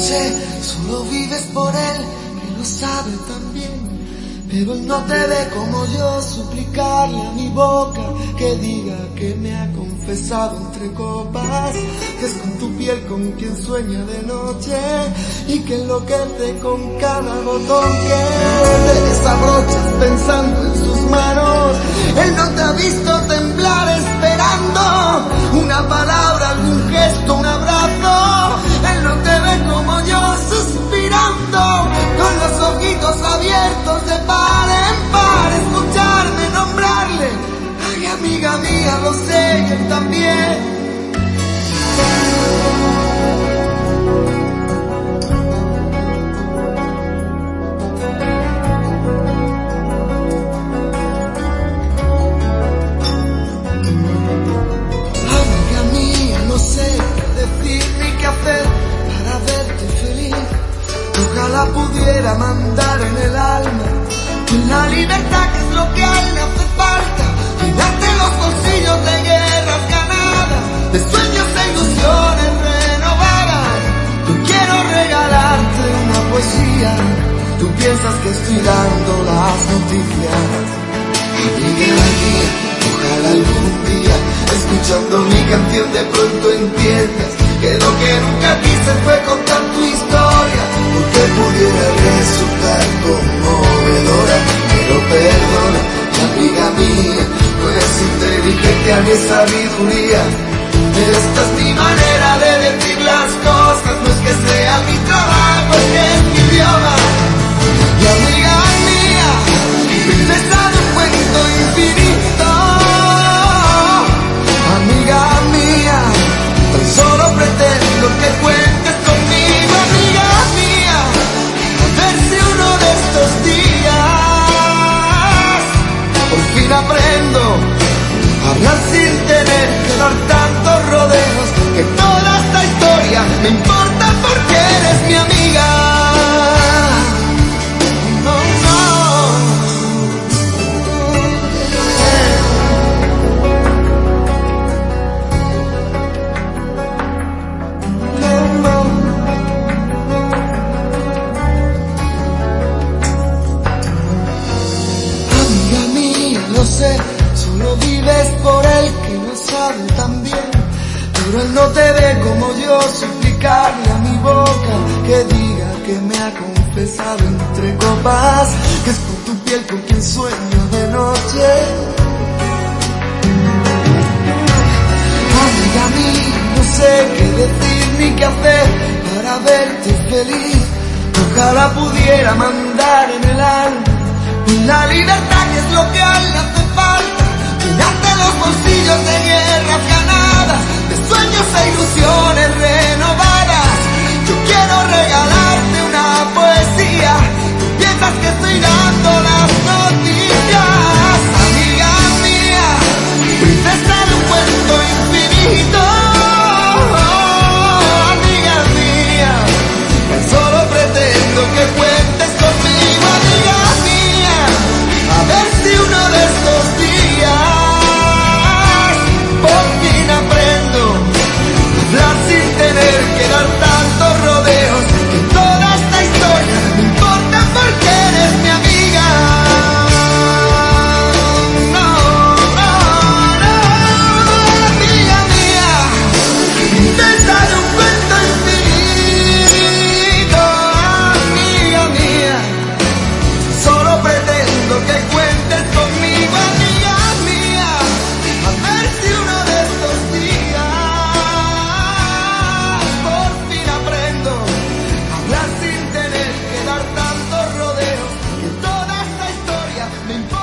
sé, solo vives por él, que lo sabe también. Pero él no te ve como yo, suplicarle a mi boca que diga que me ha confesado entre copas, que es con tu piel con quien sueña de noche y que enloquece con cada botón que te desabrochas pensando en sus manos. Él no te ha visto temblar esperando una palabra, algún gesto, un abrazo. Él no te ve como yo suspirando con los ojitos abiertos de par en par, escucharme nombrarle. Ay, amiga mía, lo sé, y él también. Amiga mía, no sé qué decir ni qué hacer para verte feliz. Ojalá pudiera mandar en el alma la libertad, que es lo que a él le hace falta, llenarte los bolsillos de guerras ganadas, de sueños e ilusiones renovadas. Yo quiero regalarte una poesía, tú piensas que estoy dando las noticias. Amiga mía, ojalá algún día, escuchando mi canción, de pronto entiendas que lo que nunca quise fue contar tu historia, porque pudiera resultar conmovedora. Pero perdona, amiga mía, no es inteligente a mi sabiduría. Esta es mi manera de decir las cosas, no es que sea mi trabajo, es que es mi idioma. Y amiga mía, princesa de un cuento infinito. Amiga mía, tan solo pretendo que cuentes conmigo, amiga mía, a ver si uno de estos días por fin aprendo a hablar sin tener que dar tantos rodeos, que toda esta historia me importa porque eres mi amiga. No, amiga mía, lo sé, solo vives por él, que lo sabe también. Pero él no te ve como yo, suplicarle a mi boca que diga que me ha confesado entre copas, que es con tu piel con quien sueño de noche. Amiga mía, no sé qué decir ni qué hacer para verte feliz. Ojalá pudiera mandar en el alma la libertad, que es lo que a él le hace falta, llenarte los bolsillos de guerras ganadas, de sueños e ilusiones renovadas. Yo quiero regalarte una poesía, tú piensas que estoy dando las noticias. Amiga mía, princesa de un cuento infinito. Amiga mía, tan solo pretendo que cuentes conmigo, amiga mía, a ver si uno de estos días por fin aprendo a hablar sin tener que dar tantos rodeos, que toda esta historia me importa porque eres mi amiga. No, no, no, amiga mía, princesa de un cuento infinito. Amiga mía, solo pretendo que cuentes conmigo, amiga mía, a ver si uno de estos días por fin aprendo a hablar sin tener que dar tantos rodeos, que toda esta historia me importa.